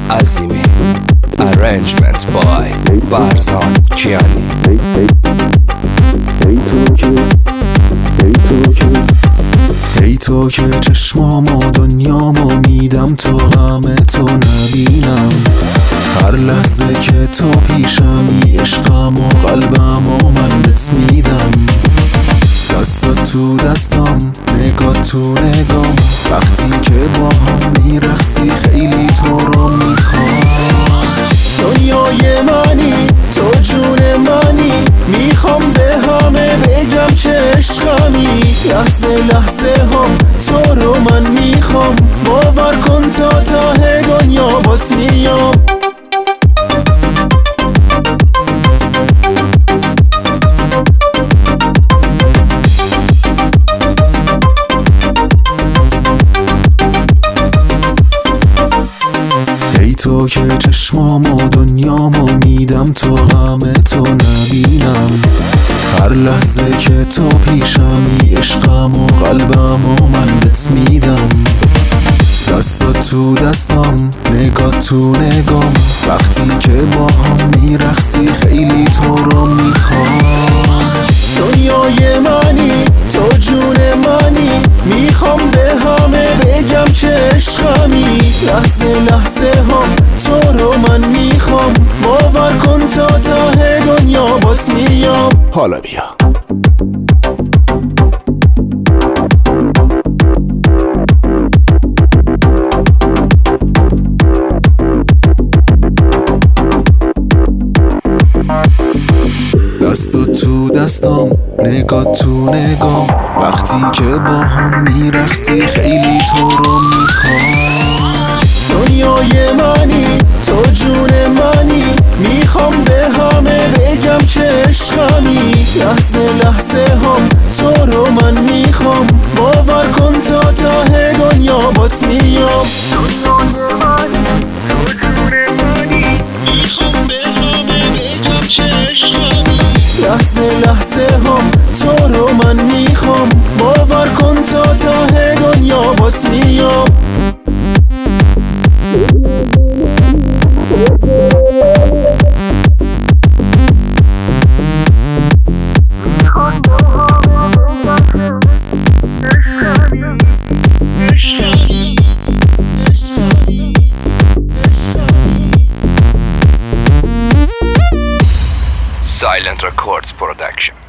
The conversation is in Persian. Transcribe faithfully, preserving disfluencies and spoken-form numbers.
عظیمی. Arrangement by فرزان کیانی. ای تو که چشمامو دنیامو میدم تو غم تو نبینم، هر لحظه که تو پیشمی عشقم و قلبم و من بهت میدم. دستات تو دستم، نگاه تو نگام، وقتی که با هم میرقصی خیلی تو رو میخوام. دنیای منی، تو جون منی، میخوام به همه بگم که عشقمی. لحظه لحظه هم تو رو من میخوام، باور کن تا ته دنیا بات میام. تو که چشمامو دنیامو میدم تو غم تو نبینم، هر لحظه که تو پیشمی عشقم و قلبم و من بهت میدم. دستات تو دستم، نگاه تو نگام، وقتی که با هم میرقصی خیلی تو رو میخوام. دنیای منی، تو جون منی، میخوام به همه بگم که عشقمی. لحظه لحظه هم تو رو من میخوام، باور کن تا ته دنیا بات میام. حالا بیا دستات تو دستم، نگاه تو نگام، وقتی که با هم میرقصی خیلی تو رو میخوام. دنیای منی، تو جون منی، میخوام به همه بگم که عشقمی. لحظه لحظه هم تو رو من میخوام، باور کن تا ته دنیا بات میام. دنیای منی، تو جون منی، میخوام به همه بگم که عشقمی. لحظه لحظه هم تو رو من میخوام، باور کن تا ته دنیا بات میام. Silent Records Production.